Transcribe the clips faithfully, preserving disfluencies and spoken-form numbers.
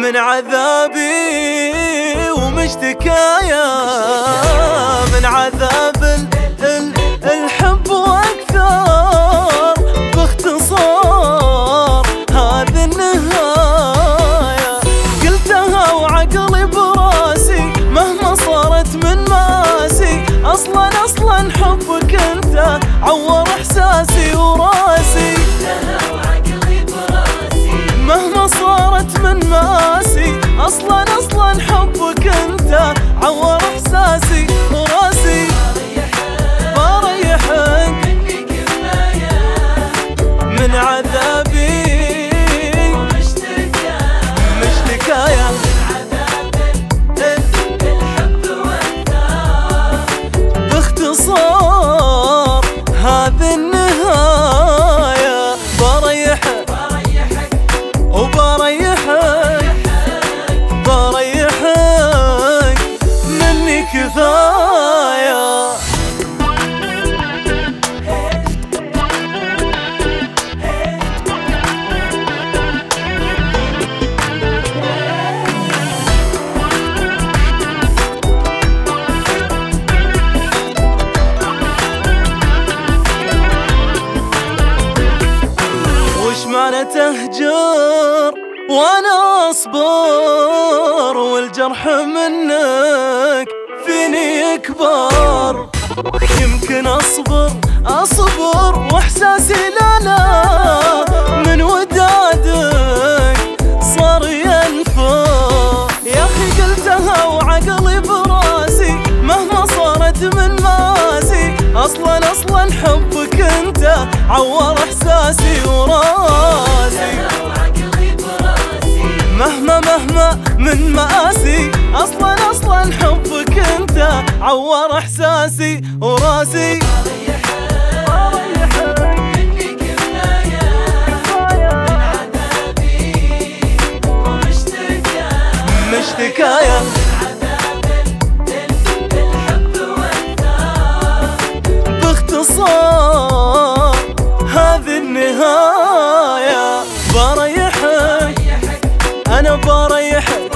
من عذابي ومشتكايا، من عذاب ال ال الحب واكثر. باختصار هذه النهاية، قلتها وعقلي براسي مهما صارت من ماسي. اصلا اصلا حبك انت عور احساسي وراسي، مهما صارت من ماسي. اصلا اصلا حبك انت عور احساسي وراسي. بريحك من عذابي ومشتكايا، باختصار هذه النهاية. بريحك وبريحك بريحك مني كفاية. وش معنى تهجر وانا اصبر، والجرح منك فيني يكبر؟ يمكن اصبر اصبر واحساسي لا لا من ودادك صار ينفر. يا اخي قلتها وعقلي براسي مهما صارت من ماسي. اصلا اصلا حبك انت عور احساسي وراسي، مهما مهما من مآسي. اصلا اصلا حبك انت عور احساسي وراسي. مني كفاية من عذابي ومشتكايا، مشتكايا باختصار هذه النهاية. بريحك أنا بريحك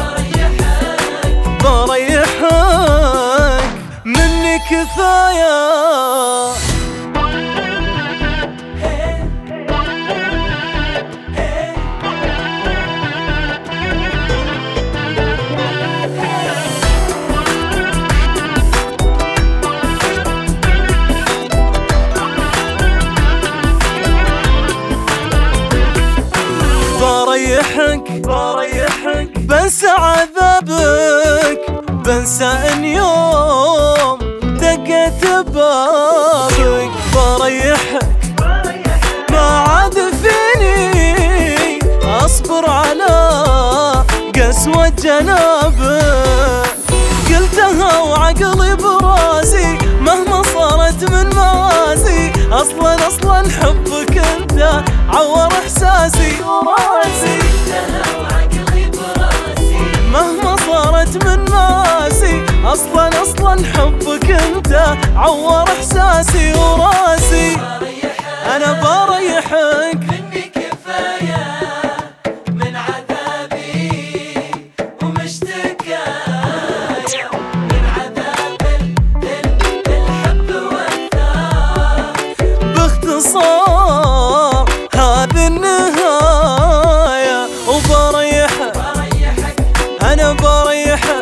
بريحك مني كفاية. بريحك بريحك بنسى عذابك، بنسى ان يوم دقيت بابك. بريحك ما عاد فيني اصبر على قسوة جنابك. قلتها وعقلي براسي مهما صارت من ماسي. اصلا اصلا حبك انت عور احساسي وراسي، مهما صارت من ماسي. اصلا اصلا حبك انت عور احساسي وراسي. انا بريحك مني كفاية من عذابي ومشتكايا، من عذاب الحب والثار. باختصار هذه النهاية. وبريحك أنا بريحك